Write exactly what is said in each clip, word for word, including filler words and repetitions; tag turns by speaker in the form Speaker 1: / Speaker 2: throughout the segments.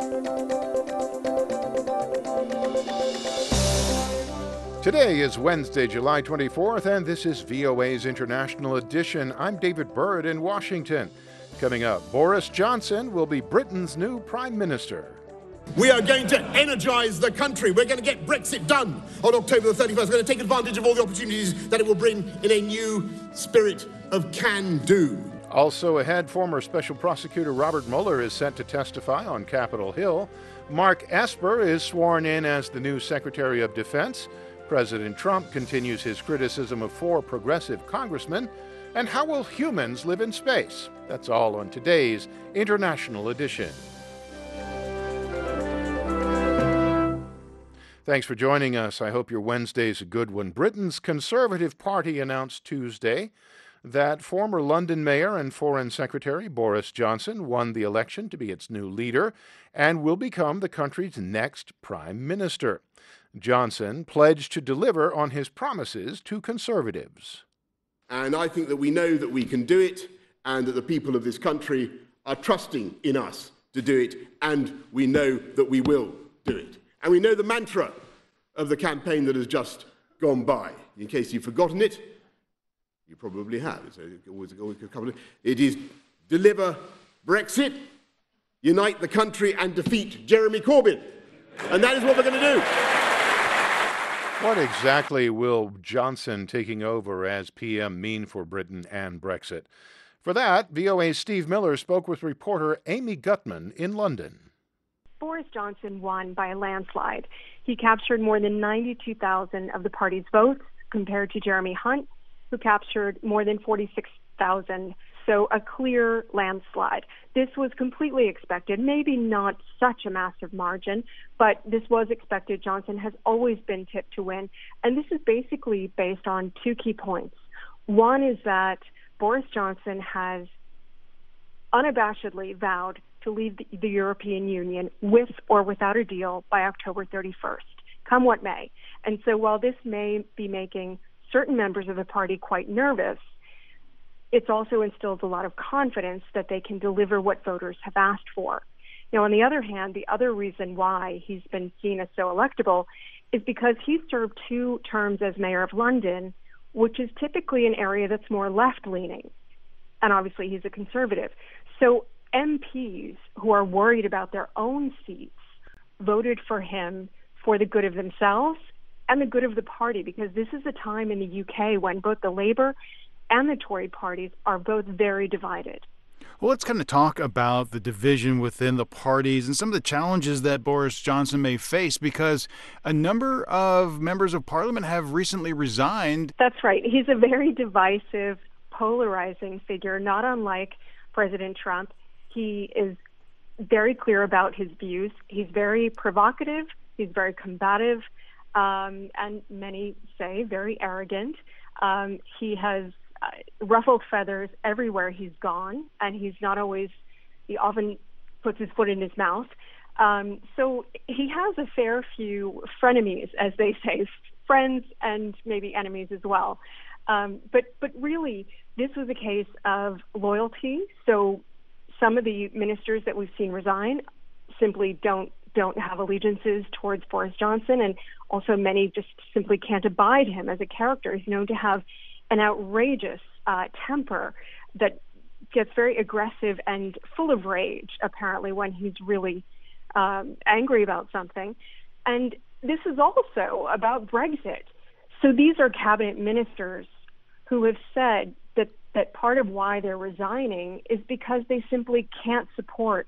Speaker 1: Today is Wednesday, July twenty-fourth, and this is V O A's International Edition. I'm David Byrd in Washington. Coming up, Boris Johnson will be Britain's new Prime Minister.
Speaker 2: We are going to energise the country. We're going to get Brexit done on October the thirty-first. We're going to take advantage of all the opportunities that it will bring in a new spirit of can-do.
Speaker 1: Also ahead, former Special Prosecutor Robert Mueller is set to testify on Capitol Hill. Mark Esper is sworn in as the new Secretary of Defense. President Trump continues his criticism of four progressive congressmen. And how will humans live in space? That's all on today's International Edition. Thanks for joining us. I hope your Wednesday's a good one. Britain's Conservative Party announced Tuesday that former London Mayor and Foreign Secretary Boris Johnson won the election to be its new leader and will become the country's next Prime Minister. Johnson pledged to deliver on his promises to Conservatives.
Speaker 2: And I think that we know that we can do it, and that the people of this country are trusting in us to do it, and we know that we will do it. And we know the mantra of the campaign that has just gone by. In case you've forgotten it, you probably have. It's always, always a couple of, it is deliver Brexit, unite the country, and defeat Jeremy Corbyn. And that is what we're going to do.
Speaker 1: What exactly will Johnson taking over as P M mean for Britain and Brexit? For that, V O A's Steve Miller spoke with reporter Amy Gutman in London.
Speaker 3: Boris Johnson won by a landslide. He captured more than ninety-two thousand of the party's votes compared to Jeremy Hunt, who captured more than forty-six thousand. So a clear landslide. This was completely expected, maybe not such a massive margin, but this was expected. Johnson has always been tipped to win. And this is basically based on two key points. One is that Boris Johnson has unabashedly vowed to leave the, the European Union with or without a deal by October thirty-first, come what may. And so while this may be making certain members of the party quite nervous, it's also instilled a lot of confidence that they can deliver what voters have asked for. Now, on the other hand, the other reason why he's been seen as so electable is because he's served two terms as mayor of London, which is typically an area that's more left-leaning. And obviously he's a conservative. So M Ps who are worried about their own seats voted for him for the good of themselves and the good of the party, because this is a time in the U K when both the Labour and the Tory parties are both very divided.
Speaker 4: Well, let's kind of talk about the division within the parties and some of the challenges that Boris Johnson may face, because a number of members of Parliament have recently resigned.
Speaker 3: That's right. He's a very divisive, polarizing figure, not unlike President Trump. He is very clear about his views. He's very provocative. He's very combative, um, and many say very arrogant. Um, he has Uh, ruffled feathers everywhere he's gone, and he's not always, he often puts his foot in his mouth. Um, so he has a fair few frenemies, as they say, friends and maybe enemies as well. Um, but, but really, this was a case of loyalty. So some of the ministers that we've seen resign simply don't don't have allegiances towards Boris Johnson, and also many just simply can't abide him as a character. He's known to have an outrageous uh, temper that gets very aggressive and full of rage, apparently, when he's really um, angry about something. And this is also about Brexit. So these are cabinet ministers who have said that, that part of why they're resigning is because they simply can't support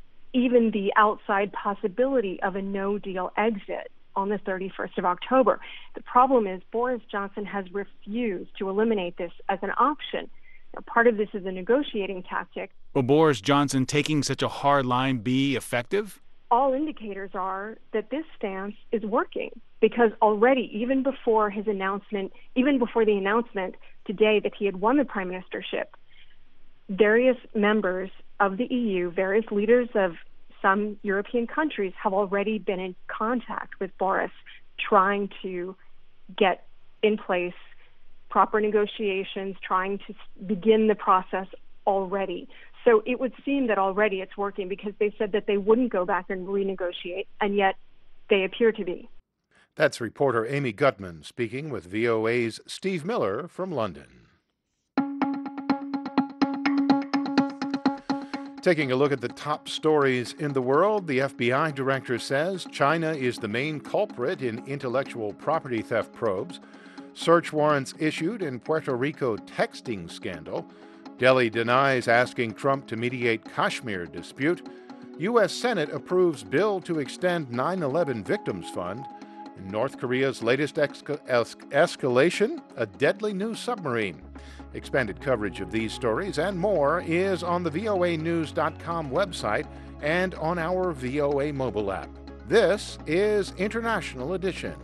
Speaker 3: even the outside possibility of a no-deal exit on the thirty-first of October. The problem is Boris Johnson has refused to eliminate this as an option. Now, part of this is a negotiating tactic.
Speaker 4: Will Boris Johnson taking such a hard line be effective?
Speaker 3: All indicators are that this stance is working, because already, even before his announcement, even before the announcement today that he had won the prime ministership, various members of the E U, various leaders of some European countries have already been in contact with Boris, trying to get in place proper negotiations, trying to begin the process already. So it would seem that already it's working, because they said that they wouldn't go back and renegotiate, and yet they appear to be.
Speaker 1: That's reporter Amy Gutman speaking with V O A's Steve Miller from London. Taking a look at the top stories in the world, the F B I director says China is the main culprit in intellectual property theft probes. Search warrants issued in Puerto Rico texting scandal. Delhi denies asking Trump to mediate Kashmir dispute. U S Senate approves bill to extend nine eleven Victims Fund. In North Korea's latest esca- es- escalation, a deadly new submarine. Expanded coverage of these stories and more is on the V O A news dot com website and on our V O A mobile app. This is International Edition.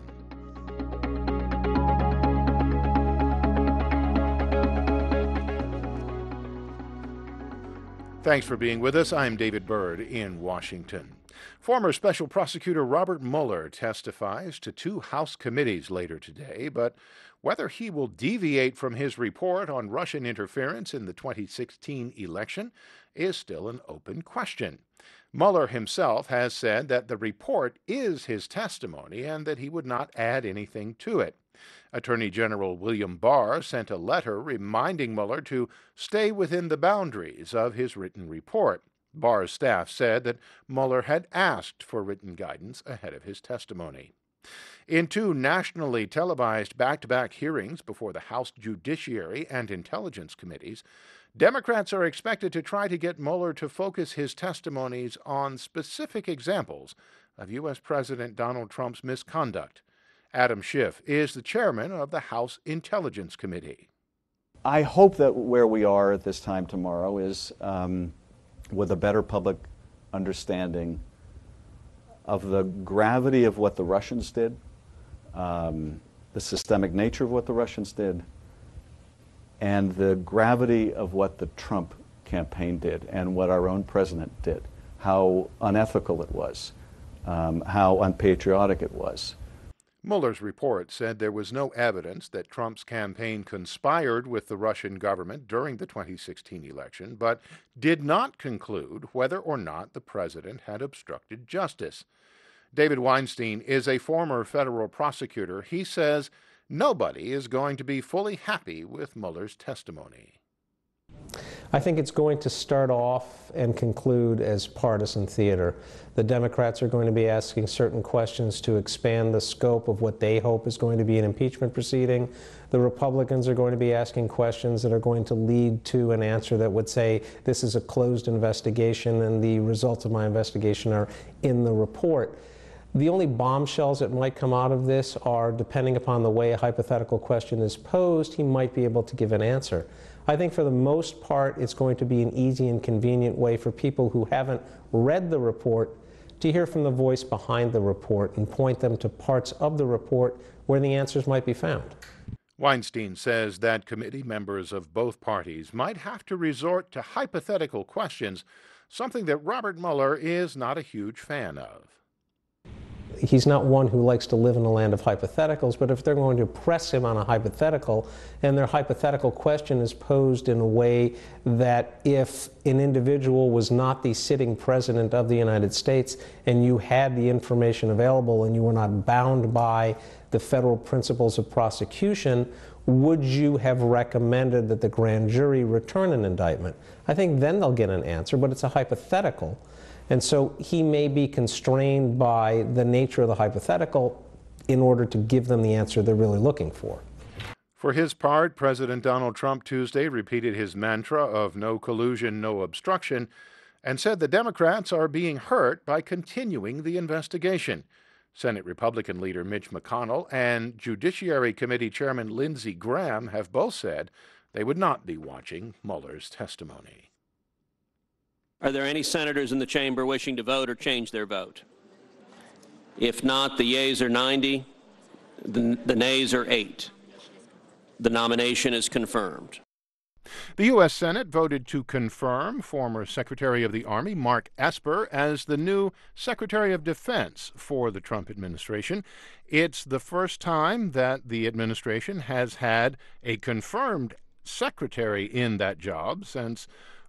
Speaker 1: Thanks for being with us. I'm David Byrd in Washington. Former Special Prosecutor Robert Mueller testifies to two House committees later today, but whether he will deviate from his report on Russian interference in the twenty sixteen election is still an open question. Mueller himself has said that the report is his testimony and that he would not add anything to it. Attorney General William Barr sent a letter reminding Mueller to stay within the boundaries of his written report. Barr's staff said that Mueller had asked for written guidance ahead of his testimony. In two nationally televised back-to-back hearings before the House Judiciary and Intelligence Committees, Democrats are expected to try to get Mueller to focus his testimonies on specific examples of U S President Donald Trump's misconduct. Adam Schiff is the chairman of the House Intelligence Committee.
Speaker 5: I hope that where we are at this time tomorrow is um, with a better public understanding of the gravity of what the Russians did, um, the systemic nature of what the Russians did, and the gravity of what the Trump campaign did and what our own president did, how unethical it was, um, how unpatriotic it was.
Speaker 1: Mueller's report said there was no evidence that Trump's campaign conspired with the Russian government during the twenty sixteen election, but did not conclude whether or not the president had obstructed justice. David Weinstein is a former federal prosecutor. He says nobody is going to be fully happy with Mueller's testimony.
Speaker 6: I think it's going to start off and conclude as partisan theater. The Democrats are going to be asking certain questions to expand the scope of what they hope is going to be an impeachment proceeding. The Republicans are going to be asking questions that are going to lead to an answer that would say this is a closed investigation and the results of my investigation are in the report. The only bombshells that might come out of this are, depending upon the way a hypothetical question is posed, he might be able to give an answer. I think for the most part, it's going to be an easy and convenient way for people who haven't read the report to hear from the voice behind the report and point them to parts of the report where the answers might be found.
Speaker 1: Weinstein says that committee members of both parties might have to resort to hypothetical questions, something that Robert Mueller is not a huge fan of.
Speaker 6: He's not one who likes to live in a land of hypotheticals, but if they're going to press him on a hypothetical, and their hypothetical question is posed in a way that if an individual was not the sitting president of the United States and you had the information available and you were not bound by the federal principles of prosecution, would you have recommended that the grand jury return an indictment? I think then they'll get an answer, but it's a hypothetical. And so he may be constrained by the nature of the hypothetical in order to give them the answer they're really looking for.
Speaker 1: For his part, President Donald Trump Tuesday repeated his mantra of no collusion, no obstruction, and said the Democrats are being hurt by continuing the investigation. Senate Republican leader Mitch McConnell and Judiciary Committee Chairman Lindsey Graham have both said they would not be watching Mueller's testimony.
Speaker 7: Are there any senators in the chamber wishing to vote or change their vote? If not, the yeas are ninety, the, the nays are eight. The nomination is confirmed.
Speaker 1: The U S Senate voted to confirm former Secretary of the Army Mark Esper as the new Secretary of Defense for the Trump administration. It's the first time that the administration has had a confirmed secretary in that job since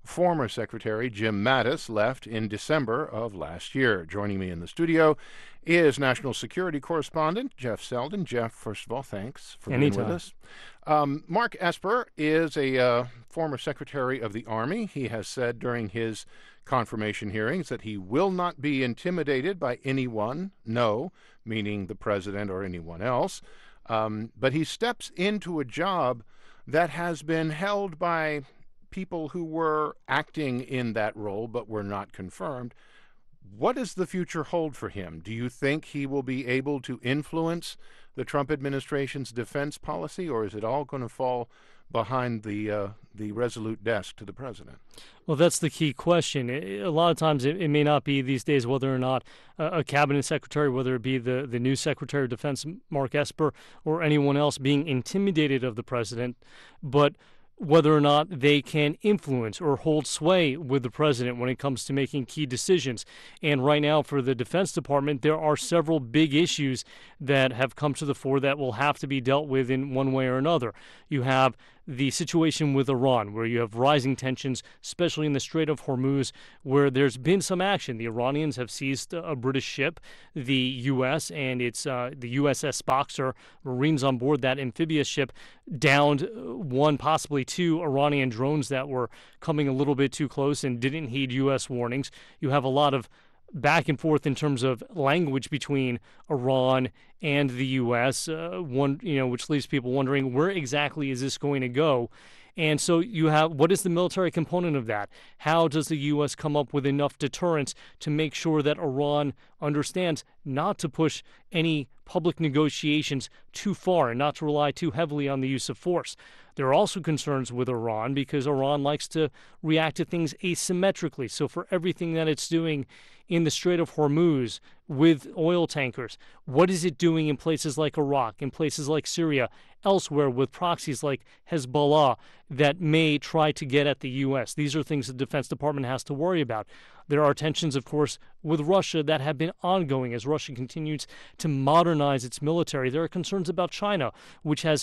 Speaker 1: former Secretary Jim Mattis left in December of last year. Joining me in the studio is National Security Correspondent Jeff Selden. Jeff, first of all, thanks for being
Speaker 8: Anytime.
Speaker 1: with us. Um, Mark Esper is a uh, former Secretary of the Army. He has said during his confirmation hearings that he will not be intimidated by anyone, no, meaning the president or anyone else. Um, but he steps into a job that has been held by people who were acting in that role but were not confirmed. What does the future hold for him? Do you think he will be able to influence the Trump administration's defense policy, or is it all going to fall behind the uh, the resolute desk to the president?
Speaker 8: Well, that's the key question. It, a lot of times it, it may not be these days whether or not a, a cabinet secretary, whether it be the, the new Secretary of Defense, Mark Esper, or anyone else being intimidated of the president, but whether or not they can influence or hold sway with the president when it comes to making key decisions. And right now for the Defense Department, there are several big issues that have come to the fore that will have to be dealt with in one way or another. You have the situation with Iran, where you have rising tensions, especially in the Strait of Hormuz, where there's been some action. The Iranians have seized a British ship. The U S and its uh, the U S S Boxer, Marines on board that amphibious ship, downed one, possibly two Iranian drones that were coming a little bit too close and didn't heed U S warnings. You have a lot of back and forth in terms of language between Iran and the U S, uh, one, you know, which leaves people wondering where exactly is this going to go. And so you have, what is the military component of that? How does the U S come up with enough deterrence to make sure that Iran understands not to push any public negotiations too far and not to rely too heavily on the use of force? There are also concerns with Iran because Iran likes to react to things asymmetrically. So for everything that it's doing in the Strait of Hormuz with oil tankers, what is it doing in places like Iraq, in places like Syria, elsewhere with proxies like Hezbollah that may try to get at the U S? These are things the Defense Department has to worry about. There are tensions, of course, with Russia that have been ongoing as Russia continues to modernize its military. There are concerns about China, which has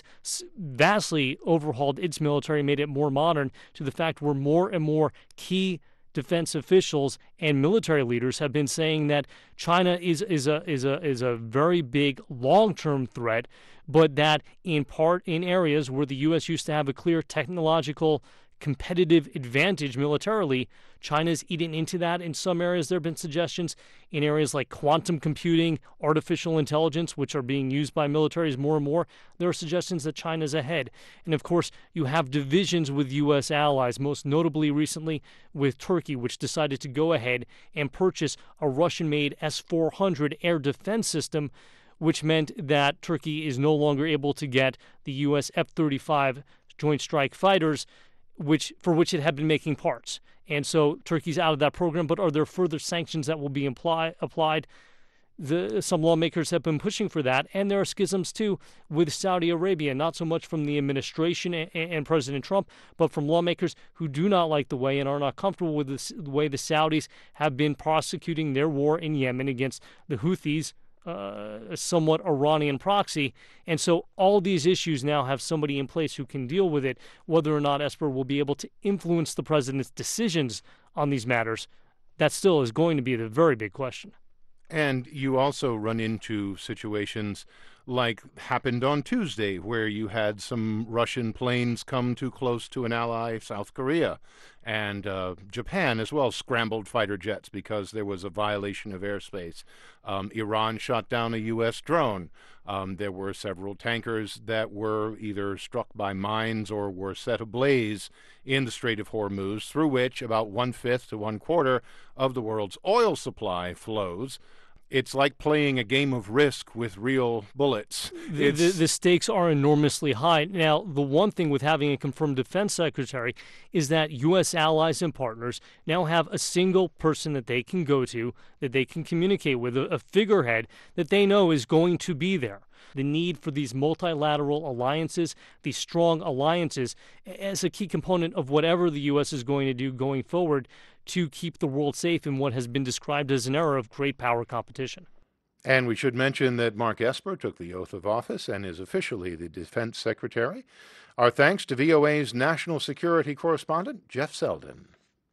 Speaker 8: vastly overhauled its military, made it more modern, to the fact where more and more key defense officials and military leaders have been saying that China is is a is a is a very big long-term threat, but that in part in areas where the U S used to have a clear technological competitive advantage militarily, China's eaten into that. In some areas, there have been suggestions in areas like quantum computing, artificial intelligence, which are being used by militaries more and more. There are suggestions that China's ahead. And of course, you have divisions with U S allies, most notably recently with Turkey, which decided to go ahead and purchase a Russian-made S four hundred air defense system, which meant that Turkey is no longer able to get the U S F thirty-five Joint Strike Fighters, which for which it had been making parts. And so Turkey's out of that program, but are there further sanctions that will be imply, applied? The, some lawmakers have been pushing for that, and there are schisms, too, with Saudi Arabia, not so much from the administration and, and President Trump, but from lawmakers who do not like the way and are not comfortable with this, the way the Saudis have been prosecuting their war in Yemen against the Houthis, Uh, a somewhat Iranian proxy. And so all these issues now have somebody in place who can deal with it. Whether or not Esper will be able to influence the president's decisions on these matters, that still is going to be the very big question.
Speaker 1: And you also run into situations like happened on Tuesday, where you had some Russian planes come too close to an ally, South Korea, and uh, Japan as well scrambled fighter jets because there was a violation of airspace. Um, Iran shot down a U S drone. Um, there were several tankers that were either struck by mines or were set ablaze in the Strait of Hormuz, through which about one-fifth to one-quarter of the world's oil supply flows. It's like playing a game of Risk with real bullets.
Speaker 8: The, the, the stakes are enormously high. Now, the one thing with having a confirmed defense secretary is that U S allies and partners now have a single person that they can go to, that they can communicate with, a, a figurehead that they know is going to be there. The need for these multilateral alliances, these strong alliances, as a key component of whatever the U S is going to do going forward to keep the world safe in what has been described as an era of great power competition.
Speaker 1: And we should mention that Mark Esper took the oath of office and is officially the Defense Secretary. Our thanks to V O A's national security correspondent, Jeff Selden.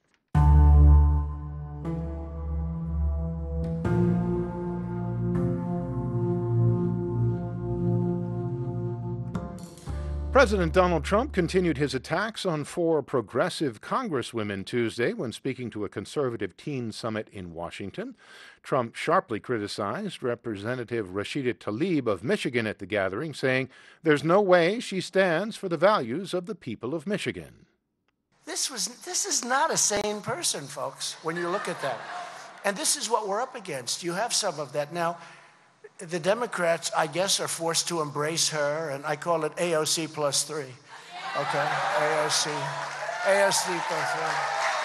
Speaker 1: President Donald Trump continued his attacks on four progressive congresswomen Tuesday when speaking to a conservative teen summit in Washington. Trump sharply criticized Representative Rashida Tlaib of Michigan at the gathering, saying there's no way she stands for the values of the people of Michigan.
Speaker 9: This was this is not a sane person, folks, when you look at that. And this is what we're up against. You have some of that. Now, the Democrats, I guess, are forced to embrace her, and I call it A O C plus three. Okay? A O C. A O C plus three.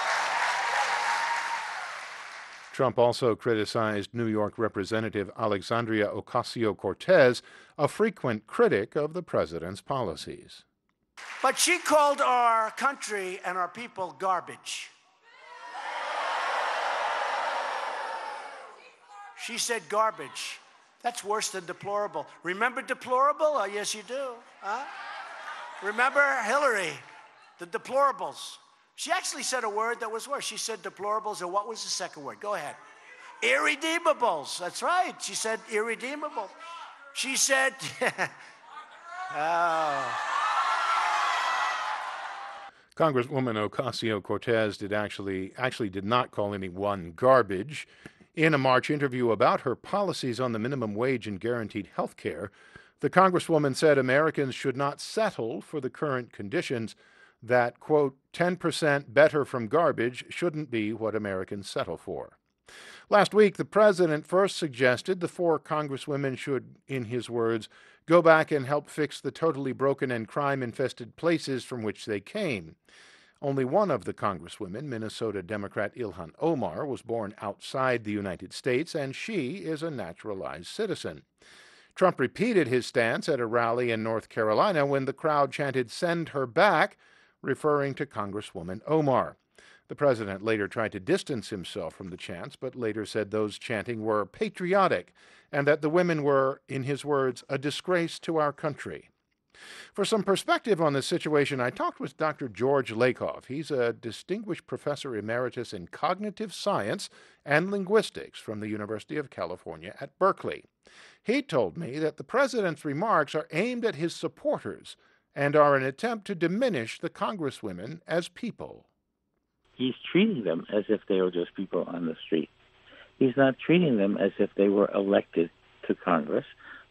Speaker 1: Trump also criticized New York Representative Alexandria Ocasio-Cortez, a frequent critic of the president's policies.
Speaker 9: But she called our country and our people garbage. She said garbage. That's worse than deplorable. Remember deplorable? Oh, yes, you do. Huh? Remember Hillary, the deplorables. She actually said a word that was worse. She said deplorables, or what was the second word? Go ahead. Irredeemables. That's right. She said irredeemable. She said, oh.
Speaker 1: Congresswoman Ocasio-Cortez did actually actually did not call anyone garbage. In a March interview about her policies on the minimum wage and guaranteed health care, the Congresswoman said Americans should not settle for the current conditions, that, quote, ten percent better from garbage shouldn't be what Americans settle for. Last week, the president first suggested the four Congresswomen should, in his words, go back and help fix the totally broken and crime-infested places from which they came. Only one of the Congresswomen, Minnesota Democrat Ilhan Omar, was born outside the United States, and she is a naturalized citizen. Trump repeated his stance at a rally in North Carolina when the crowd chanted, "Send her back," referring to Congresswoman Omar. The president later tried to distance himself from the chants, but later said those chanting were patriotic and that the women were, in his words, a disgrace to our country. For some perspective on this situation, I talked with Doctor George Lakoff. He's a distinguished professor emeritus in cognitive science and linguistics from the University of California at Berkeley. He told me that the president's remarks are aimed at his supporters and are an attempt to diminish the Congresswomen as people.
Speaker 10: He's treating them as if they were just people on the street. He's not treating them as if they were elected to Congress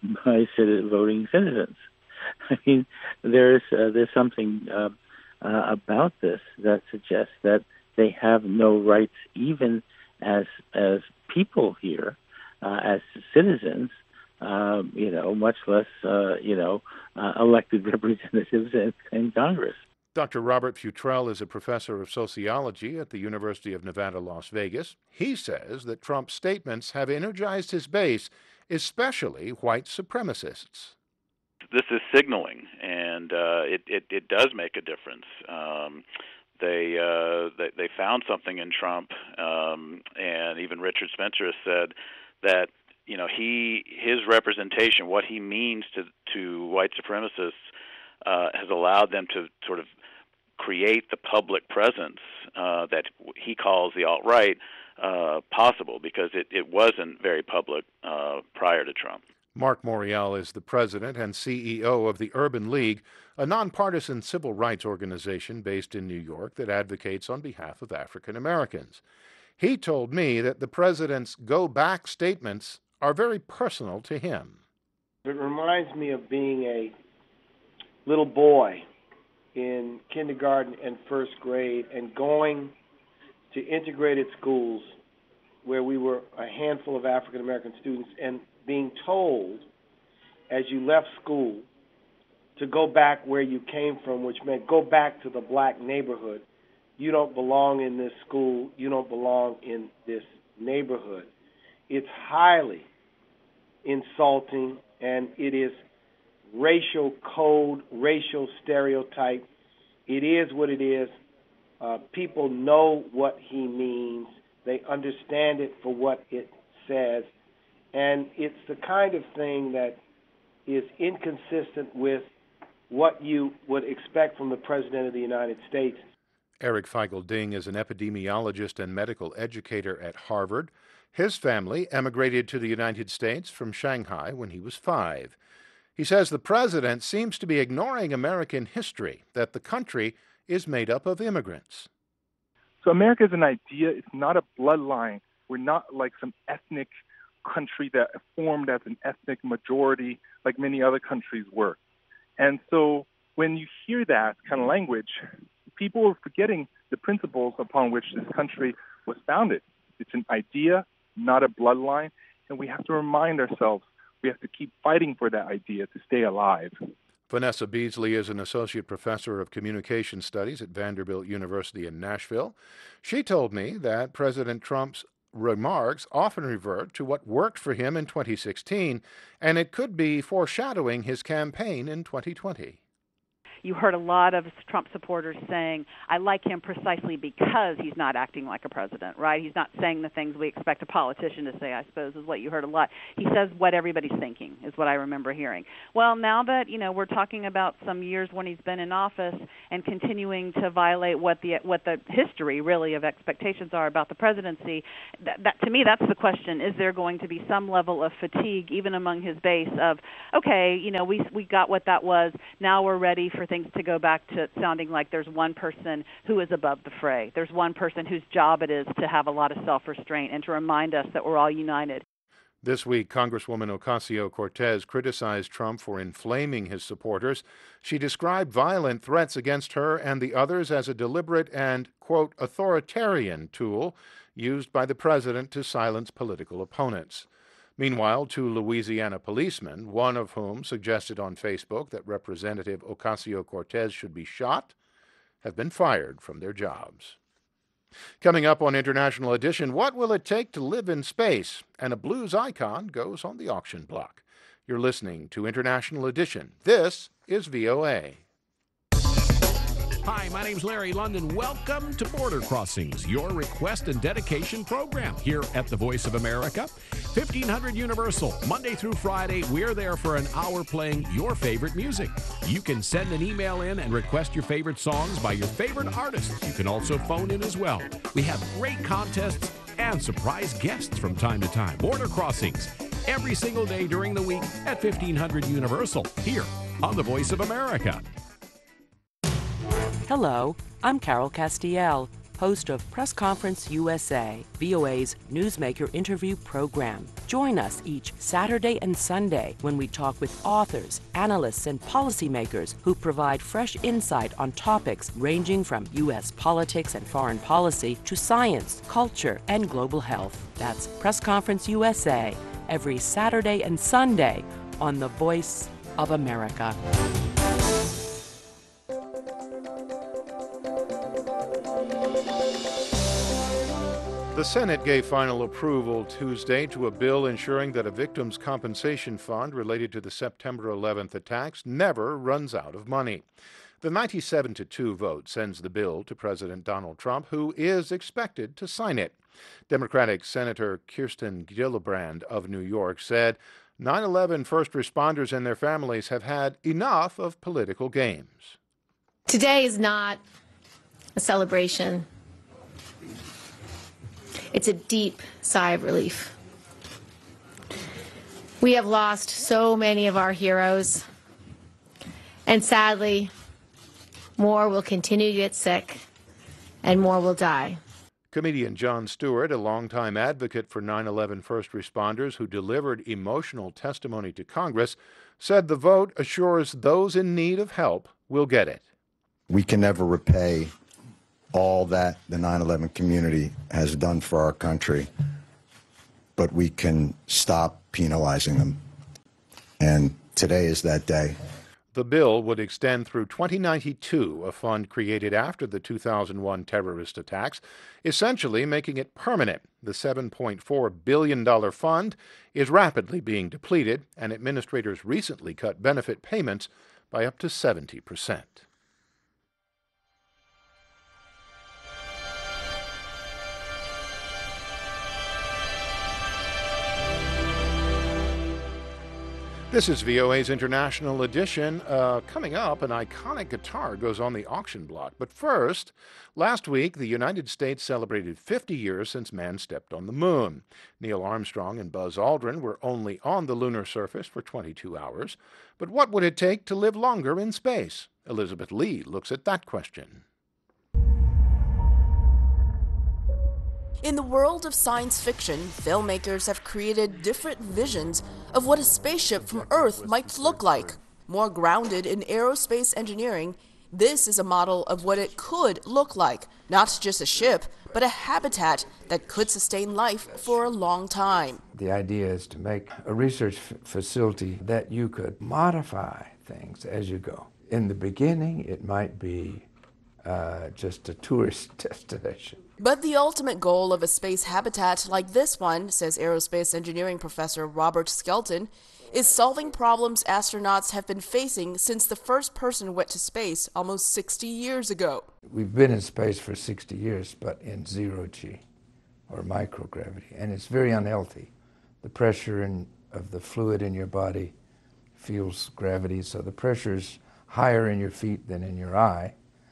Speaker 10: by voting citizens. I mean, there's uh, there's something uh, uh, about this that suggests that they have no rights, even as as people here, uh, as citizens. Uh, you know, much less uh, you know uh, elected representatives in, in Congress.
Speaker 1: Doctor Robert Futrell is a professor of sociology at the University of Nevada, Las Vegas. He says that Trump's statements have energized his base, especially white supremacists.
Speaker 11: This is signaling, and uh, it, it it does make a difference. Um, they, uh, they they found something in Trump, um, and even Richard Spencer has said that you know he his representation, what he means to to white supremacists, uh, has allowed them to sort of create the public presence uh, that he calls the alt-right uh, possible, because it, it wasn't very public uh, prior to Trump.
Speaker 1: Mark Morial is the president and C E O of the Urban League, a nonpartisan civil rights organization based in New York that advocates on behalf of African Americans. He told me that the president's go-back statements are very personal to him.
Speaker 12: It reminds me of being a little boy in kindergarten and first grade and going to integrated schools where we were a handful of African American students, and being told as you left school to go back where you came from, which meant go back to the black neighborhood. You don't belong in this school. You don't belong in this neighborhood. It's highly insulting, and it is racial code, racial stereotype. It is what it is. Uh, people know what he means. They understand it for what it says. And it's the kind of thing that is inconsistent with what you would expect from the President of the United States.
Speaker 1: Eric Feigl-Ding is an epidemiologist and medical educator at Harvard. His family emigrated to the United States from Shanghai when he was five. He says the president seems to be ignoring American history, that the country is made up of immigrants.
Speaker 13: So America is an idea. It's not a bloodline. We're not like some ethnic country that formed as an ethnic majority like many other countries were. And so when you hear that kind of language, people are forgetting the principles upon which this country was founded. It's an idea, not a bloodline, and we have to remind ourselves we have to keep fighting for that idea to stay alive.
Speaker 1: Vanessa Beasley is an associate professor of communication studies at Vanderbilt University in Nashville. She told me that President Trump's remarks often revert to what worked for him in twenty sixteen, and it could be foreshadowing his campaign in twenty twenty.
Speaker 14: You heard a lot of Trump supporters saying, I like him precisely because he's not acting like a president, right? He's not saying the things we expect a politician to say, I suppose, is what you heard a lot. He says what everybody's thinking, is what I remember hearing. Well, now that, you know, we're talking about some years when he's been in office and continuing to violate what the what the history, really, of expectations are about the presidency, that, that to me, that's the question. Is there going to be some level of fatigue, even among his base, of, okay, you know, we we got what that was, now we're ready for things to go back to sounding like there's one person who is above the fray. There's one person whose job it is to have a lot of self-restraint and to remind us that we're all united.
Speaker 1: This week, Congresswoman Ocasio-Cortez criticized Trump for inflaming his supporters. She described violent threats against her and the others as a deliberate and, quote, authoritarian tool used by the president to silence political opponents. Meanwhile, two Louisiana policemen, one of whom suggested on Facebook that Representative Ocasio-Cortez should be shot, have been fired from their jobs. Coming up on International Edition, what will it take to live in space? And a blues icon goes on the auction block. You're listening to International Edition. This is V O A.
Speaker 15: Hi, my name's Larry London. Welcome to Border Crossings, your request and dedication program here at the Voice of America. fifteen hundred Universal, Monday through Friday, we're there for an hour playing your favorite music. You can send an email in and request your favorite songs by your favorite artists. You can also phone in as well. We have great contests and surprise guests from time to time. Border Crossings, every single day during the week at fifteen hundred Universal, here on the Voice of America.
Speaker 16: Hello, I'm Carol Castiel, host of Press Conference U S A, V O A's Newsmaker interview program. Join us each Saturday and Sunday when we talk with authors, analysts, and policymakers who provide fresh insight on topics ranging from U S politics and foreign policy to science, culture, and global health. That's Press Conference U S A, every Saturday and Sunday on the Voice of America.
Speaker 1: The Senate gave final approval Tuesday to a bill ensuring that a victims' compensation fund related to the September eleventh attacks never runs out of money. The ninety-seven to two vote sends the bill to President Donald Trump, who is expected to sign it. Democratic Senator Kirsten Gillibrand of New York said nine eleven first responders and their families have had enough of political games.
Speaker 17: Today is not a celebration. It's a deep sigh of relief. We have lost so many of our heroes, and sadly, more will continue to get sick, and more will die.
Speaker 1: Comedian Jon Stewart, a longtime advocate for nine eleven first responders who delivered emotional testimony to Congress, said the vote assures those in need of help will get it.
Speaker 18: We can never repay all that the nine eleven community has done for our country, but we can stop penalizing them. And today is that day.
Speaker 1: The bill would extend through twenty ninety-two, a fund created after the two thousand one terrorist attacks, essentially making it permanent. The seven point four billion dollars fund is rapidly being depleted, and administrators recently cut benefit payments by up to seventy percent. This is V O A's International Edition. Uh, coming up, an iconic guitar goes on the auction block. But first, last week, the United States celebrated fifty years since man stepped on the moon. Neil Armstrong and Buzz Aldrin were only on the lunar surface for twenty-two hours. But what would it take to live longer in space? Elizabeth Lee looks at that question.
Speaker 19: In the world of science fiction, filmmakers have created different visions of what a spaceship from Earth might look like. More grounded in aerospace engineering, this is a model of what it could look like. Not just a ship, but a habitat that could sustain life for a long time.
Speaker 20: The idea is to make a research f- facility that you could modify things as you go. In the beginning, it might be uh, just a tourist destination.
Speaker 19: But the ultimate goal of a space habitat like this one, says aerospace engineering professor Robert Skelton, is solving problems astronauts have been facing since the first person went to space almost sixty years ago.
Speaker 20: We've been in space for sixty years, but in zero G, or microgravity, and it's very unhealthy. The pressure in, of the fluid in your body feels gravity, so the pressure's higher in your feet than in your eye.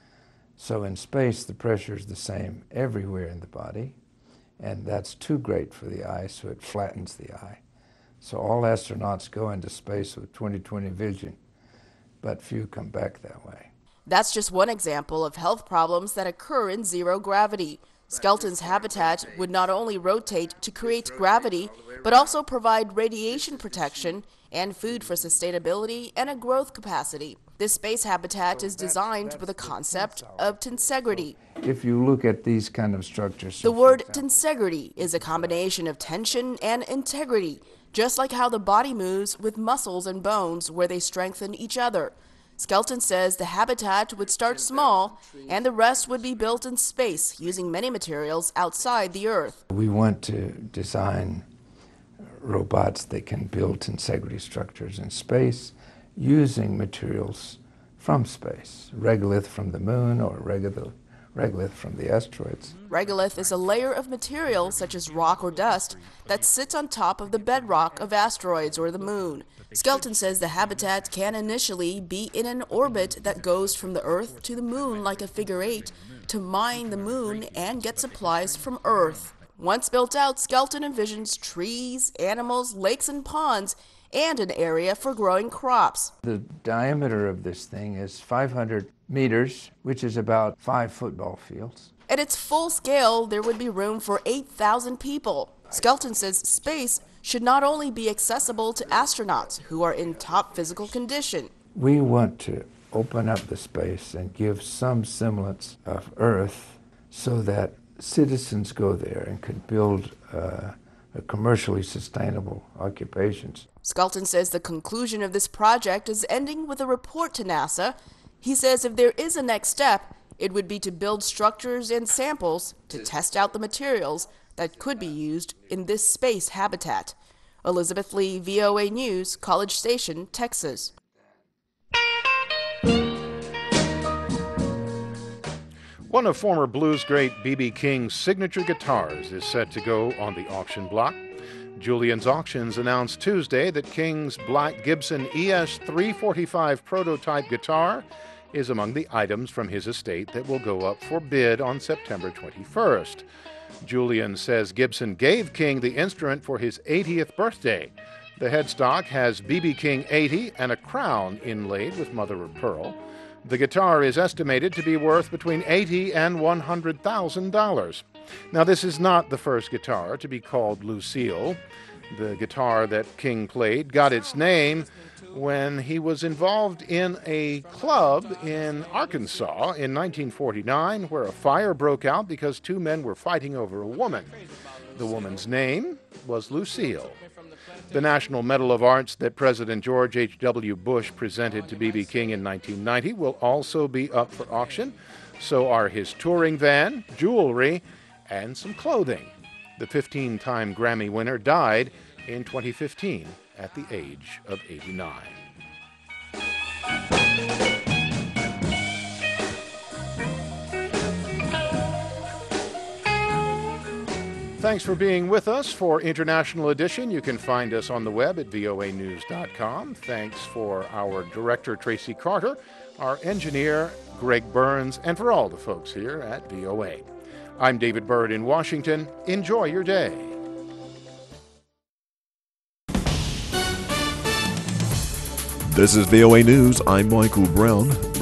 Speaker 20: So in space, the pressure is the same everywhere in the body, and that's too great for the eye, so it flattens the eye. So all astronauts go into space with twenty twenty vision, but few come back that way.
Speaker 19: That's just one example of health problems that occur in zero gravity. Skelton's habitat would not only rotate to create gravity, but also provide radiation protection and food for sustainability and a growth capacity. This space habitat is designed with a concept of tensegrity.
Speaker 20: If you look at these kind of structures...
Speaker 19: The word tensegrity is a combination of tension and integrity, just like how the body moves with muscles and bones where they strengthen each other. Skelton says the habitat would start small, and the rest would be built in space using many materials outside the Earth.
Speaker 20: We want to design robots that can build tensegrity structures in space using materials from space, regolith from the moon or regolith, regolith from the asteroids.
Speaker 19: Regolith is a layer of material such as rock or dust that sits on top of the bedrock of asteroids or the moon. Skelton says the habitat can initially be in an orbit that goes from the Earth to the moon like a figure eight to mine the moon and get supplies from Earth. Once built out, Skelton envisions trees, animals, lakes, and ponds, and an area for growing crops.
Speaker 20: The diameter of this thing is five hundred meters, which is about five football fields.
Speaker 19: At its full scale, there would be room for eight thousand people. Skelton says space should not only be accessible to astronauts who are in top physical condition.
Speaker 20: We want to open up the space and give some semblance of Earth so that citizens go there and can build uh, a commercially sustainable occupations.
Speaker 19: Skelton says the conclusion of this project is ending with a report to NASA. He says if there is a next step, it would be to build structures and samples to test out the materials that could be used in this space habitat. Elizabeth Lee, V O A News, College Station, Texas.
Speaker 1: One of former blues great B B King's signature guitars is set to go on the auction block. Julien's Auctions announced Tuesday that King's black Gibson E S three forty-five prototype guitar is among the items from his estate that will go up for bid on September twenty-first. Julien says Gibson gave King the instrument for his eightieth birthday. The headstock has B B King eighty and a crown inlaid with mother of pearl. The guitar is estimated to be worth between eighty thousand dollars and one hundred thousand dollars. Now, this is not the first guitar to be called Lucille. The guitar that King played got its name when he was involved in a club in Arkansas in nineteen forty-nine where a fire broke out because two men were fighting over a woman. The woman's name was Lucille. The National Medal of Arts that President George H W Bush presented to B B King in nineteen ninety will also be up for auction. So are his touring van, jewelry, and some clothing. The fifteen-time Grammy winner died in twenty fifteen at the age of eighty-nine. Thanks for being with us for International Edition. You can find us on the web at V O A news dot com. Thanks for our director, Tracy Carter, our engineer, Greg Burns, and for all the folks here at V O A. I'm David Byrd in Washington. Enjoy your day.
Speaker 21: This is V O A News. I'm Michael Brown.